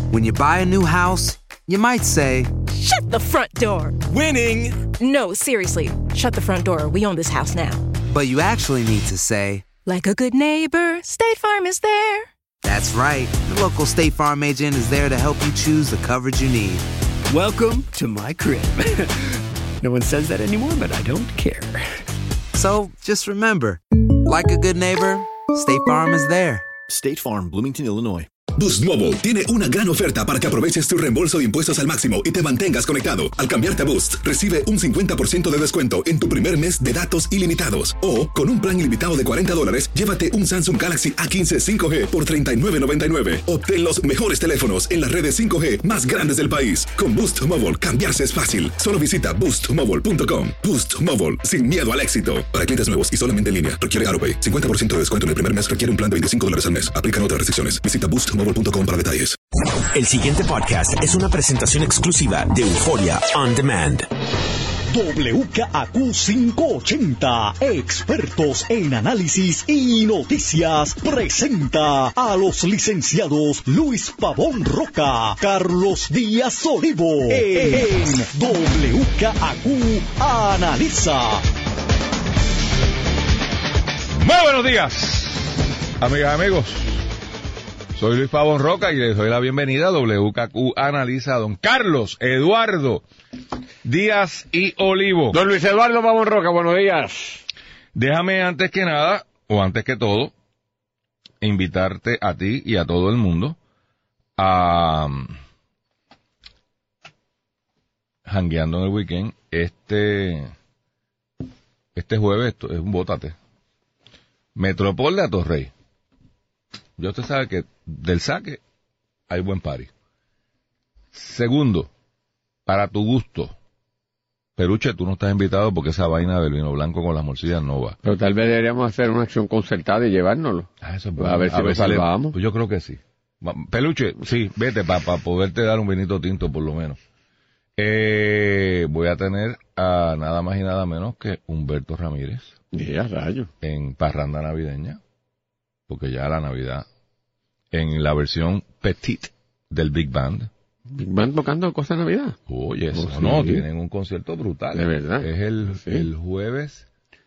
When you buy a new house, you might say, "Shut the front door." Winning! No, seriously. Shut the front door. We own this house now. but you actually need to say, like a good neighbor, State Farm is there. That's right. The local State Farm agent is there to help you choose the coverage you need. Welcome to my crib. No one says that anymore, but I don't care. So just remember, like a good neighbor, State Farm is there. State Farm, Bloomington, Illinois. Boost Mobile tiene una gran oferta para que aproveches tu reembolso de impuestos al máximo y te mantengas conectado. Al cambiarte a Boost, recibe un 50% de descuento en tu primer mes de datos ilimitados. O, con un plan ilimitado de $40, llévate un Samsung Galaxy A15 5G por $39.99. Obtén los mejores teléfonos en las redes 5G más grandes del país. Con Boost Mobile, cambiarse es fácil. Solo visita boostmobile.com. Boost Mobile, sin miedo al éxito. Para clientes nuevos y solamente en línea, requiere AutoPay. 50% de descuento en el primer mes requiere un plan de $25 al mes. Aplican otras restricciones. Visita boostmobile.com para detalles. El siguiente podcast es una presentación exclusiva de Euphoria On Demand. WKAQ 580, expertos en análisis y noticias, presenta a los licenciados Luis Pavón Roca, Carlos Díaz Olivo, en WKAQ Analiza. Muy buenos días, amigas y amigos. Soy Luis Pavón Roca y les doy la bienvenida a WKQ Analiza, don Carlos Eduardo Díaz y Olivo. Don Luis Eduardo Pavón Roca, buenos días. Déjame antes que nada, o antes que todo, invitarte a ti y a todo el mundo a jangueando en el weekend. Este jueves, esto es un bótate. Metropol de Atorrey. Ya usted sabe que del saque hay buen party. Segundo, para tu gusto, Peluche, tú no estás invitado porque esa vaina del vino blanco con las morcillas no va. Pero tal vez deberíamos hacer una acción concertada y llevárnoslo. Eso es bueno. A ver si lo salvamos. Pues yo creo que sí. Peluche, sí, vete para poderte dar un vinito tinto por lo menos. Voy a tener a nada más y nada menos que Humberto Ramírez. Ya, rayo. En parranda navideña. Porque ya la Navidad, en la versión petit del Big Band. ¿Big Band tocando cosas de Navidad? Oye, eso no, tienen un concierto brutal. De verdad. Es el jueves,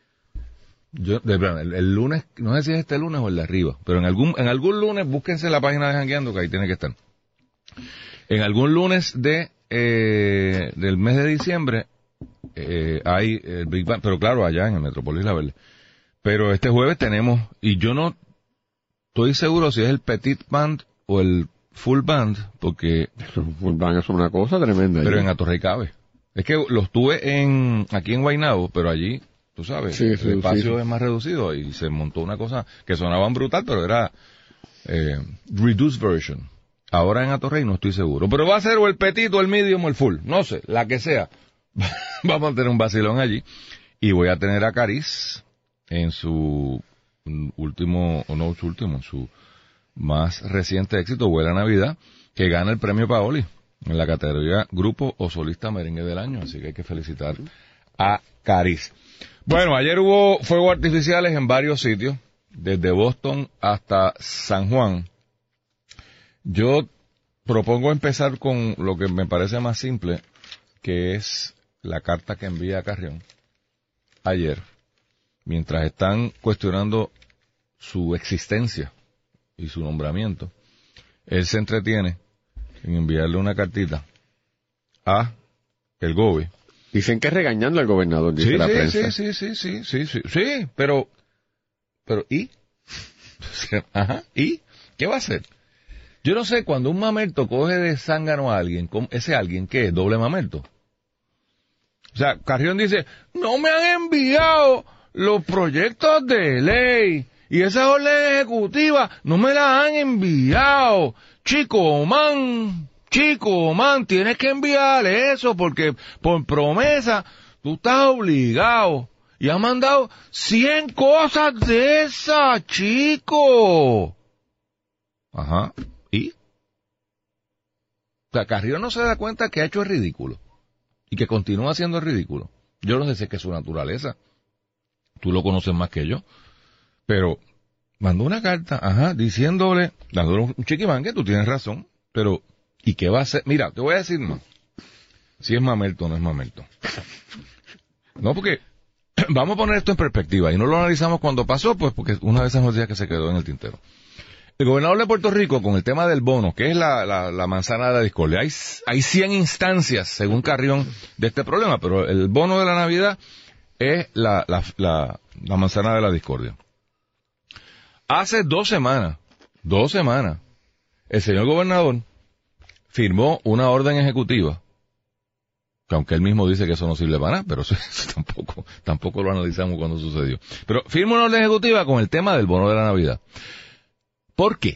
el lunes, no sé si es este lunes o el de arriba, pero en algún lunes, búsquense la página de Jangueando, que ahí tiene que estar. En algún lunes del mes de diciembre, hay el Big Band, pero claro, allá en el Metropolis La Verde. Pero este jueves tenemos, y yo no estoy seguro si es el Petit Band o el Full Band, porque... El Full Band es una cosa tremenda. Pero en Atorrey cabe. Es que los tuve aquí en Guaynabo, pero allí, tú sabes, el espacio es más reducido y se montó una cosa que sonaban brutal, pero era reduced version. Ahora en Atorrey no estoy seguro. Pero va a ser o el Petit o el Medium o el Full, no sé, la que sea. Vamos a tener un vacilón allí. Y voy a tener a Cariz en su su más reciente éxito, Buena Navidad, que gana el premio Paoli en la categoría Grupo o Solista Merengue del Año, así que hay que felicitar a Cariz. Bueno, ayer hubo fuegos artificiales en varios sitios, desde Boston hasta San Juan. Yo propongo empezar con lo que me parece más simple, que es la carta que envía Carrión ayer. Mientras están cuestionando su existencia y su nombramiento, él se entretiene en enviarle una cartita a el Gobi. Dicen que regañando al gobernador, dice la prensa. Sí, pero, ¿y? Ajá, ¿y? ¿Qué va a hacer? Yo no sé, cuando un mamerto coge de zángano a alguien, ese alguien, ¿qué es? ¿Doble mamerto? O sea, Carrión dice, no me han enviado los proyectos de ley y esas órdenes ejecutivas no me las han enviado. Chico man, tienes que enviarle eso porque por promesa tú estás obligado. Y has mandado 100 cosas de esas, chico. Ajá, ¿y? O sea, Carrión no se da cuenta que ha hecho el ridículo y que continúa haciendo el ridículo. Yo no sé si es que es su naturaleza. Tú lo conoces más que yo. Pero mandó una carta, dándole un chiquimán, que tú tienes razón, pero ¿Y qué va a hacer? Mira, te voy a decir no. Si es mamerto o no es mamerto. No, porque vamos a poner esto en perspectiva y no lo analizamos cuando pasó, pues porque una de esas noticias que se quedó en el tintero. El gobernador de Puerto Rico, con el tema del bono, que es la manzana de la discordia, hay 100 instancias, según Carrión, de este problema, pero el bono de la Navidad es la manzana de la discordia. Hace 2 semanas, el señor gobernador firmó una orden ejecutiva, que aunque él mismo dice que eso no sirve para nada, pero eso tampoco lo analizamos cuando sucedió. Pero firmó una orden ejecutiva con el tema del bono de la Navidad. ¿Por qué?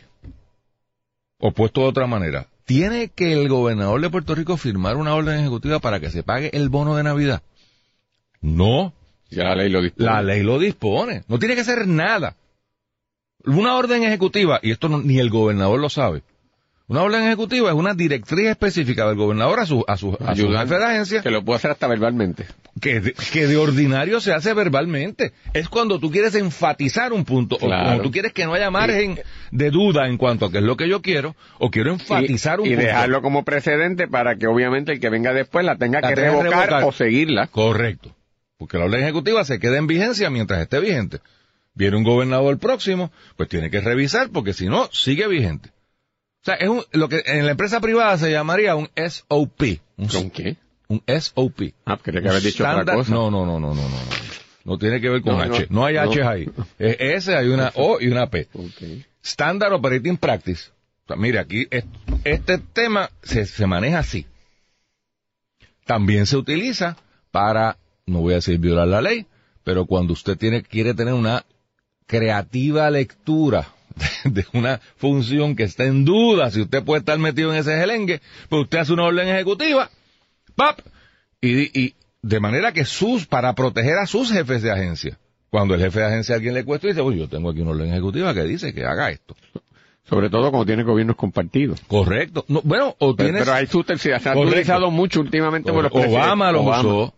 O puesto de otra manera, ¿tiene que el gobernador de Puerto Rico firmar una orden ejecutiva para que se pague el bono de Navidad? No. Ya la ley lo dispone. La ley lo dispone. No tiene que hacer nada. Una orden ejecutiva, y esto ni el gobernador lo sabe, una orden ejecutiva es una directriz específica del gobernador a su jefe de agencia. Que lo puede hacer hasta verbalmente. Que de ordinario se hace verbalmente. Es cuando tú quieres enfatizar un punto, claro. O cuando tú quieres que no haya margen de duda en cuanto a qué es lo que yo quiero, o quiero enfatizar un punto. Y dejarlo como precedente para que obviamente el que venga después la tenga que revocar o seguirla. Correcto. Porque la orden ejecutiva se queda en vigencia mientras esté vigente. Viene un gobernador próximo, pues tiene que revisar, porque si no, sigue vigente. O sea, es lo que en la empresa privada se llamaría un SOP. ¿Con qué? Un SOP. Ah, quería que haber dicho otra cosa. No. No tiene que ver con H. No hay H ahí. Es S, hay una O y una P. Okay. Standard Operating Practice. O sea, mire, aquí este tema se maneja así. También se utiliza para, no voy a decir violar la ley, pero cuando usted quiere tener una creativa lectura de una función que está en duda, si usted puede estar metido en ese gelengue, pues usted hace una orden ejecutiva, ¡pap! Y de manera que para proteger a sus jefes de agencia. Cuando el jefe de agencia a alguien le cuesta, dice, yo tengo aquí una orden ejecutiva que dice que haga esto. Sobre todo cuando tiene gobiernos compartidos. Correcto. No, bueno, pero hay se ha utilizado mucho últimamente por los presidentes. Obama lo usó.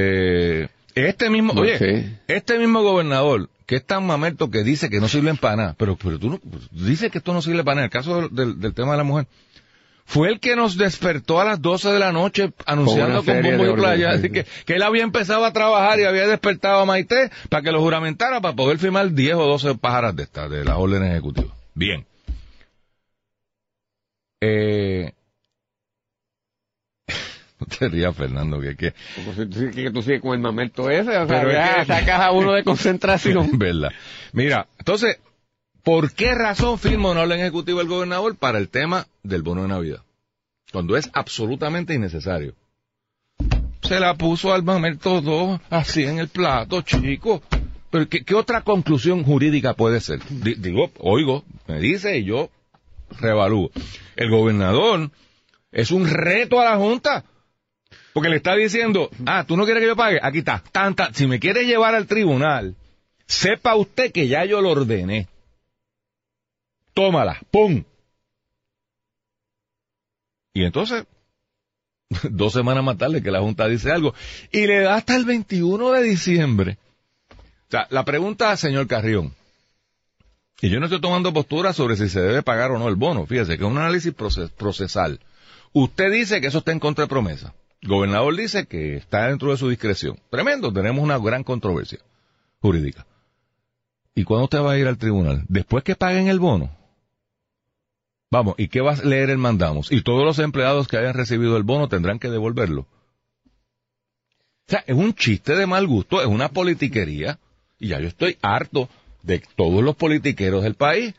Este mismo gobernador, que es tan mamerto que dice que no sirven para nada, pero tú no dices que esto no sirve para nada. El caso del tema de la mujer, fue el que nos despertó a las 12 de la noche anunciando con bombo y playa que él había empezado a trabajar y había despertado a Maite para que lo juramentara para poder firmar 10 o 12 pájaras de las órdenes ejecutivas. Bien. No te rías, Fernando, que tú sigues con el mamerto ese, o sea, pero ya sacas a uno de concentración. ¿Verdad? Mira, entonces, ¿por qué razón firma una orden ejecutiva el gobernador para el tema del bono de Navidad? Cuando es absolutamente innecesario. Se la puso al mamerto 2 así en el plato, chico. Pero ¿qué otra conclusión jurídica puede ser? Oigo, me dice y yo reevalúo. El gobernador es un reto a la Junta. Porque le está diciendo, ¿tú no quieres que yo pague? Aquí está. Si me quiere llevar al tribunal, sepa usted que ya yo lo ordené. Tómala. ¡Pum! Y entonces, 2 semanas más tarde que la Junta dice algo, y le da hasta el 21 de diciembre. O sea, la pregunta, señor Carrión, y yo no estoy tomando postura sobre si se debe pagar o no el bono, fíjese que es un análisis procesal. Usted dice que eso está en contra de promesa. El gobernador dice que está dentro de su discreción. Tremendo, tenemos una gran controversia jurídica. ¿Y cuándo usted va a ir al tribunal? ¿Después que paguen el bono? Vamos, ¿y qué va a leer el mandamos? Y todos los empleados que hayan recibido el bono tendrán que devolverlo. O sea, es un chiste de mal gusto, es una politiquería, y ya yo estoy harto de todos los politiqueros del país.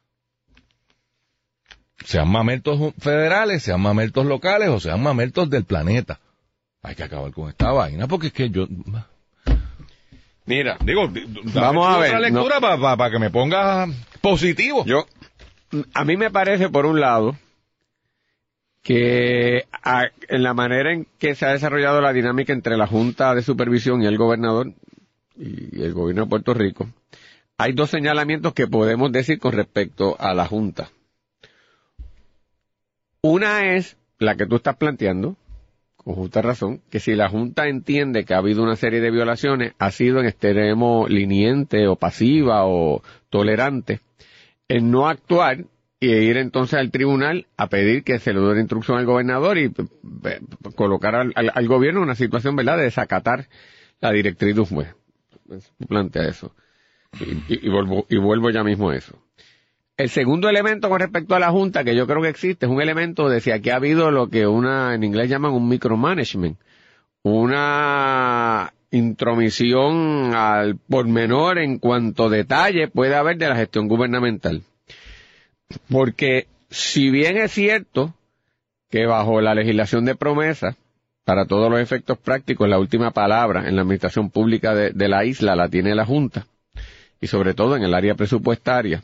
Sean mamertos federales, sean mamertos locales, o sean mamertos del planeta. Hay que acabar con esta vaina, porque es que yo... Mira, vamos a ver otra lectura para que me ponga positivo. A mí me parece, por un lado, que en la manera en que se ha desarrollado la dinámica entre la Junta de Supervisión y el gobernador y el gobierno de Puerto Rico, hay 2 señalamientos que podemos decir con respecto a la Junta. Una es la que tú estás planteando, con justa razón, que si la Junta entiende que ha habido una serie de violaciones, ha sido en extremo liniente o pasiva o tolerante, en no actuar y ir entonces al tribunal a pedir que se le dé instrucción al gobernador y colocar al gobierno en una situación, ¿verdad?, de desacatar la directriz de un juez. Plantea eso. Y vuelvo ya mismo a eso. El segundo elemento con respecto a la Junta, que yo creo que existe, es un elemento de si aquí ha habido lo que en inglés llaman un micromanagement, una intromisión al pormenor en cuanto detalle puede haber de la gestión gubernamental. Porque si bien es cierto que bajo la legislación de promesa, para todos los efectos prácticos, la última palabra en la administración pública de la isla la tiene la Junta, y sobre todo en el área presupuestaria,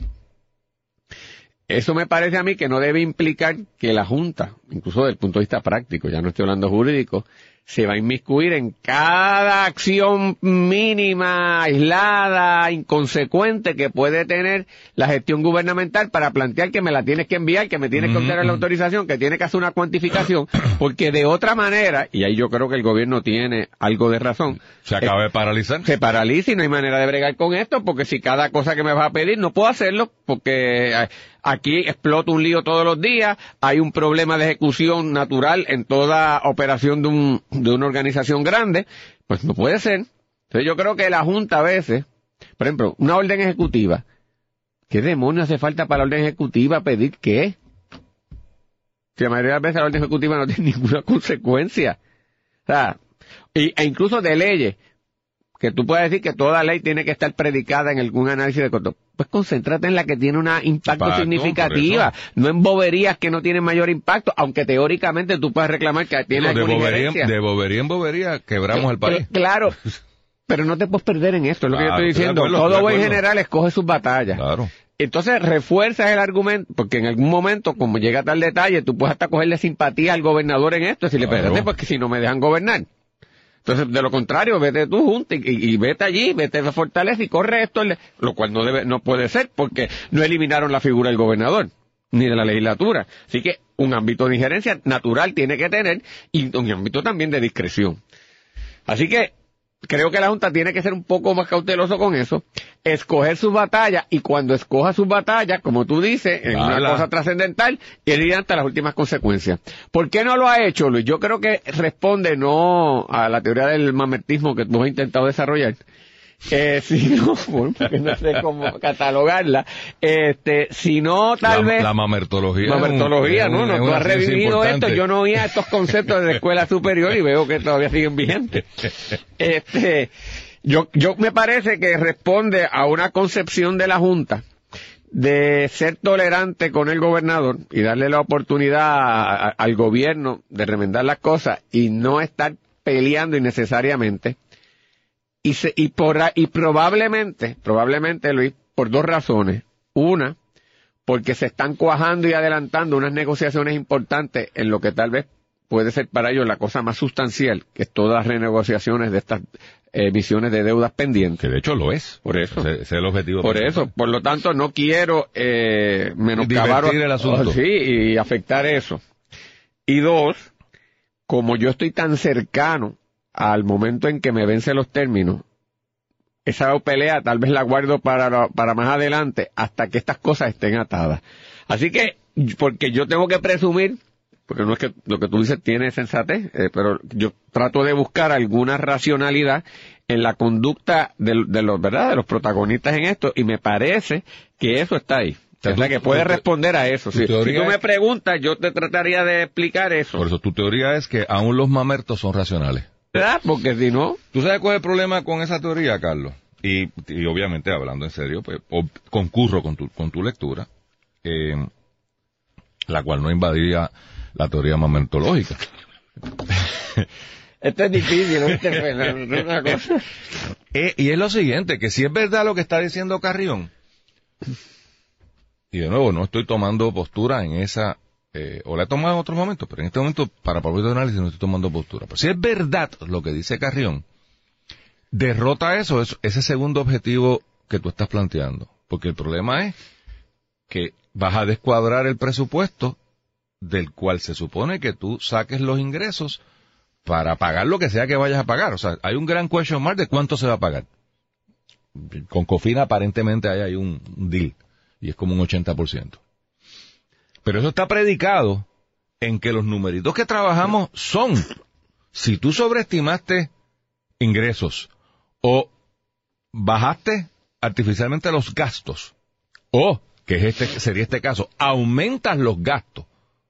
eso me parece a mí que no debe implicar que la Junta, incluso desde el punto de vista práctico, ya no estoy hablando jurídico, se va a inmiscuir en cada acción mínima, aislada, inconsecuente que puede tener la gestión gubernamental para plantear que me la tienes que enviar, que me tienes que obtener la autorización, que tiene que hacer una cuantificación, porque de otra manera, y ahí yo creo que el gobierno tiene algo de razón. Se acaba de paralizar. Se paraliza y no hay manera de bregar con esto, porque si cada cosa que me vas a pedir no puedo hacerlo, porque aquí explota un lío todos los días, hay un problema de ejecución natural en toda operación de una organización grande, pues no puede ser. Entonces yo creo que la Junta a veces, por ejemplo, una orden ejecutiva, ¿qué demonios hace falta para la orden ejecutiva pedir qué? Si la mayoría de las veces la orden ejecutiva no tiene ninguna consecuencia. O sea, e incluso de leyes, que tú puedes decir que toda ley tiene que estar predicada en algún análisis de costo. Pues concéntrate en la que tiene un impacto significativa, no en boberías que no tienen mayor impacto, aunque teóricamente tú puedes reclamar que tiene alguna injerencia. De bobería en bobería quebramos el país. Claro, pero no te puedes perder en esto, es lo que yo estoy diciendo. Todo buen general escoge sus batallas. Claro. Entonces refuerzas el argumento, porque en algún momento, como llega tal detalle, tú puedes hasta cogerle simpatía al gobernador en esto, decirle, espérate, porque si no me dejan gobernar. Entonces, de lo contrario, vete tú junto y vete allí, vete a Fortaleza y corre esto, lo cual no puede ser, porque no eliminaron la figura del gobernador, ni de la legislatura. Así que un ámbito de injerencia natural tiene que tener, y un ámbito también de discreción. Así que creo que la Junta tiene que ser un poco más cauteloso con eso, escoger sus batallas, y cuando escoja sus batallas, como tú dices, en una cosa trascendental, ir ante las últimas consecuencias. ¿Por qué no lo ha hecho, Luis? Yo creo que responde no a la teoría del mamertismo que tú has intentado desarrollar, sino, bueno, porque no sé cómo catalogarla, sino tal vez... La mamertología. Mamertología, ¿no? Tú has revivido esto, yo no oía estos conceptos de la escuela superior y veo que todavía siguen vigentes. Yo me parece que responde a una concepción de la Junta de ser tolerante con el gobernador y darle la oportunidad al gobierno de remendar las cosas y no estar peleando innecesariamente. Y probablemente, Luis, por dos razones. Una, porque se están cuajando y adelantando unas negociaciones importantes en lo que tal vez puede ser para ellos la cosa más sustancial, que es todas las renegociaciones de estas emisiones de deudas pendientes. Que de hecho lo es. Por eso. Ese es el objetivo. Por eso. Por lo tanto, no quiero menoscabar el asunto. Sí, y afectar eso. Y dos, como yo estoy tan cercano al momento en que me vencen los términos, esa pelea tal vez la guardo para más adelante hasta que estas cosas estén atadas. Así que, porque yo tengo que presumir, porque no es que lo que tú dices tiene sensatez, pero yo trato de buscar alguna racionalidad en la conducta de los protagonistas en esto, y me parece que eso está ahí. Es la que puede responder a eso. Si tú me preguntas, yo te trataría de explicar eso. Por eso tu teoría es que aún los mamertos son racionales. ¿Verdad? Porque si no... ¿Tú sabes cuál es el problema con esa teoría, Carlos? Y obviamente, hablando en serio, pues concurro con tu lectura, la cual no invadiría la teoría mamertológica. Esto es difícil, ¿no? Una cosa. Y es lo siguiente, que si es verdad lo que está diciendo Carrión, y de nuevo, no estoy tomando postura en esa... o la he tomado en otros momentos, pero en este momento, para propósito de análisis, no estoy tomando postura. Pero si es verdad lo que dice Carrión, derrota ese segundo objetivo que tú estás planteando. Porque el problema es que vas a descuadrar el presupuesto del cual se supone que tú saques los ingresos para pagar lo que sea que vayas a pagar. O sea, hay un gran question mark de cuánto se va a pagar. Con Cofina aparentemente hay un deal, y es como un 80%. Pero eso está predicado en que los numeritos que trabajamos son, si tú sobreestimaste ingresos o bajaste artificialmente los gastos, o, que sería este caso, aumentas los gastos,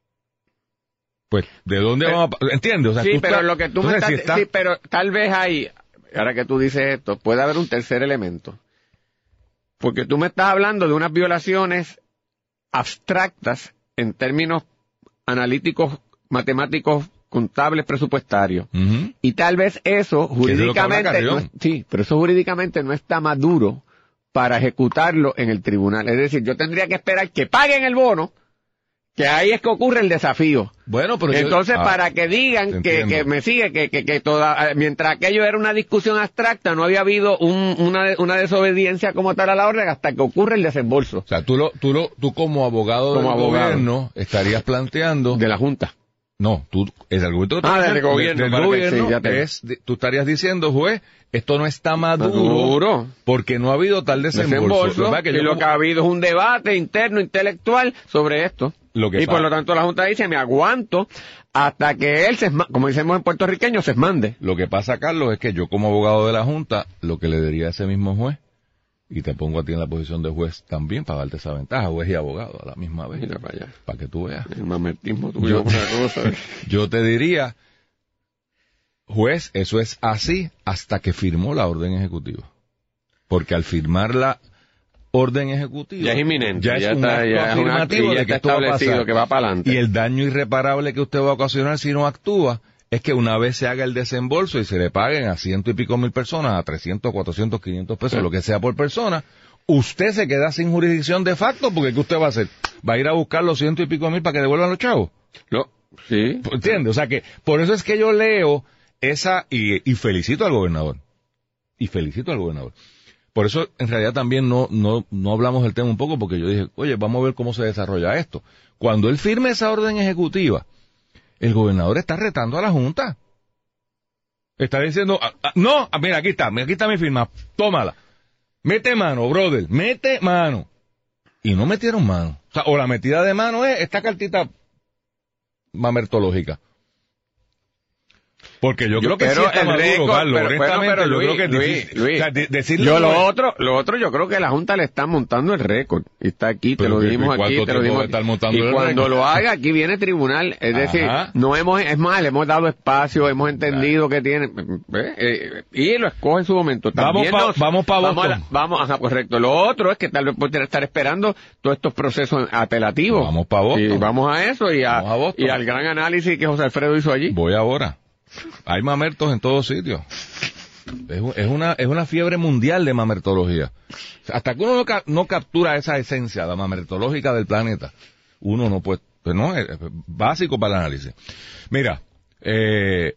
pues, ¿de dónde vamos a...? ¿Entiendes? O sea, sí, pero lo que tú me estás... Sí, pero tal vez ahí, ahora que tú dices esto, puede haber un tercer elemento. Porque tú me estás hablando de unas violaciones abstractas en términos analíticos, matemáticos, contables, presupuestarios. Uh-huh. Y tal vez eso jurídicamente... sí, pero eso jurídicamente no está maduro para ejecutarlo en el tribunal. Es decir, yo tendría que esperar que paguen el bono, que ahí es que ocurre el desafío. Bueno, pero entonces para que digan que me sigue, que toda, mientras aquello era una discusión abstracta, no había habido una desobediencia como tal a la orden hasta que ocurre el desembolso. O sea, tú como abogado del gobierno estarías planteando... De la Junta. No, el argumento del gobierno, del gobierno tú estarías diciendo, juez, esto no está maduro porque no ha habido tal desembolso. Y lo que ha habido es un debate interno, intelectual sobre esto. Por lo tanto la Junta dice, me aguanto hasta que él, como decimos en puertorriqueño, se mande. Lo que pasa, Carlos, es que yo como abogado de la Junta, lo que le diría a ese mismo juez, y te pongo a ti en la posición de juez también para darte esa ventaja, juez y abogado a la misma vez. Mira para allá. Para que tú veas. El mamertismo tuyo una cosa. Yo te diría, juez, eso es así hasta que firmó la orden ejecutiva. Porque al firmar la orden ejecutiva... Ya es inminente. Ya es un acto afirmativo de que esto va a pasar. Que va para adelante. Y el daño irreparable que usted va a ocasionar si no actúa es que una vez se haga el desembolso y se le paguen a 100 y pico mil personas, a 300, 400, 500 pesos, lo que sea por persona, usted se queda sin jurisdicción de facto, porque ¿qué usted va a hacer? ¿Va a ir a buscar los 100 y pico mil para que devuelvan los chavos? No, sí. ¿Entiende? O sea que, por eso es que yo leo esa, y felicito al gobernador. Por eso, en realidad, también no hablamos del tema un poco, porque yo dije, oye, vamos a ver cómo se desarrolla esto. Cuando él firme esa orden ejecutiva, el gobernador está retando a la Junta. Está diciendo, mira, aquí está mi firma, tómala. Mete mano, brother, mete mano. Y no metieron mano. O la metida de mano es esta cartita mamertológica. Porque yo creo que sí está maduro, Carlos. Honestamente, yo creo que es difícil. Luis, o sea, lo otro, yo creo que la Junta le está montando el récord. Y está aquí, te lo dimos aquí, te lo dimos aquí. Y cuando lo haga, aquí viene tribunal. Es decir, es más, le hemos dado espacio, hemos entendido que tiene, y lo escoge en su momento. También vamos para Boston. Correcto. Lo otro es que tal vez puede estar esperando todos estos procesos apelativos. Vamos para Boston. Y vamos a eso y al gran análisis que José Alfredo hizo allí. Voy ahora. Hay mamertos en todos sitios. Es una fiebre mundial de mamertología. Hasta que uno no captura esa esencia, la mamertológica del planeta, uno no puede, pues no, es básico para el análisis. Mira, ayer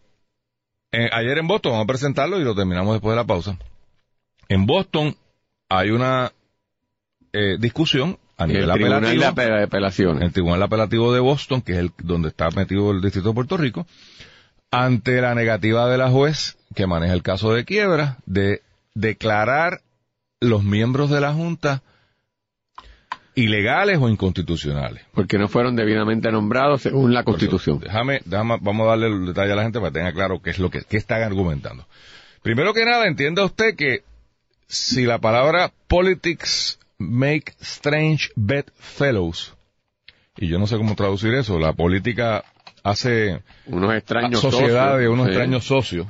en Boston, vamos a presentarlo y lo terminamos después de la pausa. En Boston hay una discusión a nivel apelativo. El Tribunal Apelativo de Boston, que es donde está metido el Distrito de Puerto Rico, ante la negativa de la juez que maneja el caso de quiebra de declarar los miembros de la Junta ilegales o inconstitucionales. Porque no fueron debidamente nombrados según la Constitución. Déjame, vamos a darle el detalle a la gente para que tenga claro qué es qué están argumentando. Primero que nada, entienda usted que si la palabra politics make strange bedfellows, y yo no sé cómo traducir eso, la política hace unos extraños sociedades, unos extraños socios.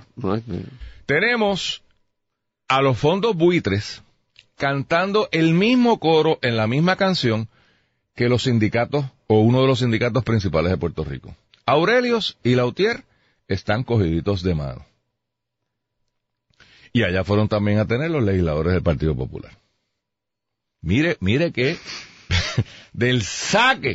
Tenemos a los fondos buitres cantando el mismo coro en la misma canción que los sindicatos o uno de los sindicatos principales de Puerto Rico. Aurelios y Lautier están cogiditos de mano. Y allá fueron también a tener los legisladores del Partido Popular. Mire que del saque.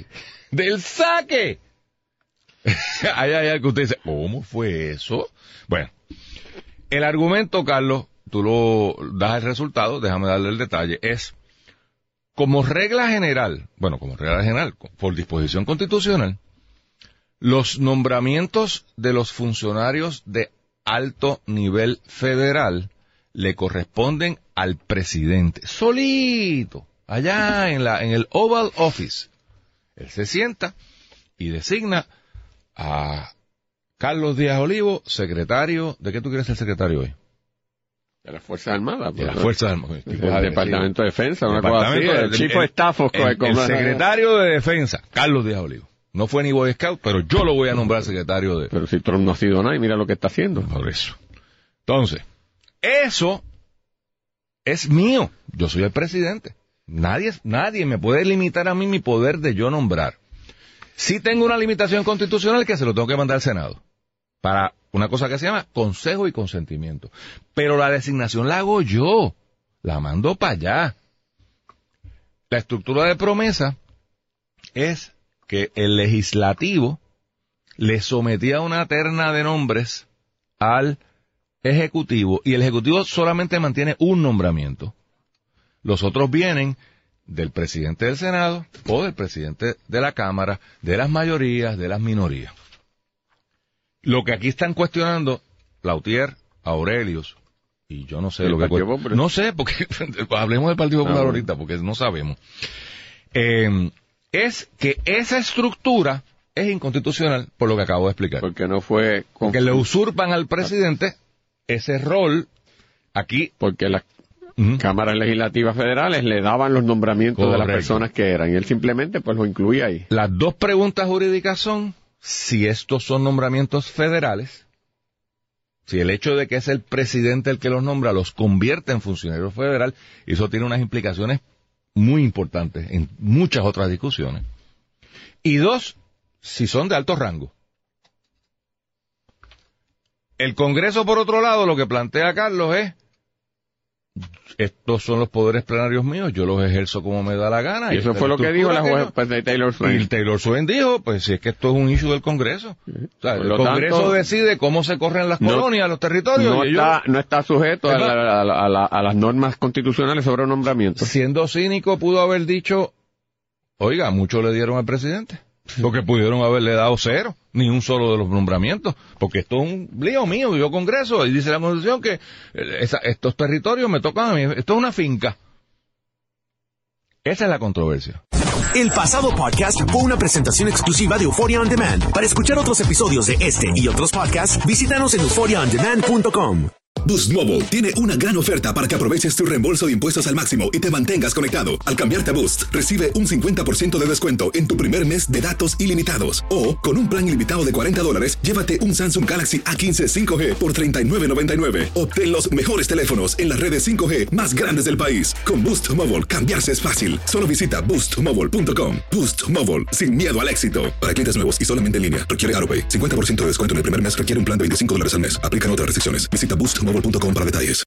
Ay, que usted dice, ¿cómo fue eso? Bueno, el argumento, Carlos, tú lo das el resultado, déjame darle el detalle, es como regla general, por disposición constitucional, los nombramientos de los funcionarios de alto nivel federal le corresponden al presidente, solito, allá en el Oval Office. Él se sienta y designa a Carlos Díaz Olivo, secretario. ¿De qué tú quieres ser secretario hoy? De las Fuerzas Armadas. De las Fuerzas Armadas. El Departamento de Defensa, una cosa así. El Chief of Staff. El secretario de Defensa, Carlos Díaz Olivo. No fue ni Boy Scout, pero yo lo voy a nombrar secretario de... Pero si Trump no ha sido nada y mira lo que está haciendo. Por eso. Entonces, eso es mío. Yo soy el presidente. Nadie me puede limitar a mí mi poder de yo nombrar. Sí tengo una limitación constitucional que se lo tengo que mandar al Senado. Para una cosa que se llama consejo y consentimiento. Pero la designación la hago yo. La mando para allá. La estructura de promesa es que el legislativo le sometía una terna de nombres al ejecutivo y el ejecutivo solamente mantiene un nombramiento. Los otros vienen del presidente del Senado o del presidente de la Cámara, de las mayorías, de las minorías. Lo que aquí están cuestionando Lautier, Aurelius, y yo no sé lo que... No sé, porque hablemos del Partido Popular ahorita, porque no sabemos. Es que esa estructura es inconstitucional, por lo que acabo de explicar. Porque no fue... Porque le usurpan al presidente ese rol aquí. Porque las cámaras legislativas federales le daban los nombramientos de las personas que eran, y él simplemente pues lo incluía ahí. Las dos preguntas jurídicas son si estos son nombramientos federales, si el hecho de que es el presidente el que los nombra los convierte en funcionarios federal, y eso tiene unas implicaciones muy importantes en muchas otras discusiones. Y dos, si son de alto rango. El Congreso, por otro lado, lo que plantea Carlos es: estos son los poderes plenarios míos, yo los ejerzo como me da la gana. Y eso fue lo que dijo la juez de Taylor Swain. Y Taylor Swain dijo, pues si es que esto es un issue del Congreso. O sea, el Congreso decide cómo se corren las colonias, los territorios. No está sujeto a las normas constitucionales sobre nombramiento. Siendo cínico, pudo haber dicho, oiga, mucho le dieron al presidente. Porque pudieron haberle dado cero, ni un solo de los nombramientos, porque esto es un lío mío, yo Congreso, y dice la Constitución que estos territorios me tocan a mí, esto es una finca. Esa es la controversia. El pasado podcast fue una presentación exclusiva de Euphoria On Demand. Para escuchar otros episodios de este y otros podcasts, visítanos en euphoriaondemand.com. Boost Mobile tiene una gran oferta para que aproveches tu reembolso de impuestos al máximo y te mantengas conectado. Al cambiarte a Boost, recibe un 50% de descuento en tu primer mes de datos ilimitados. O, con un plan ilimitado de $40, llévate un Samsung Galaxy A15 5G por $39.99. Obtén los mejores teléfonos en las redes 5G más grandes del país. Con Boost Mobile, cambiarse es fácil. Solo visita boostmobile.com. Boost Mobile, sin miedo al éxito. Para clientes nuevos y solamente en línea, requiere AutoPay. 50% de descuento en el primer mes requiere un plan de $25 al mes. Aplican otras restricciones. Visita boostmobile.com para detalles.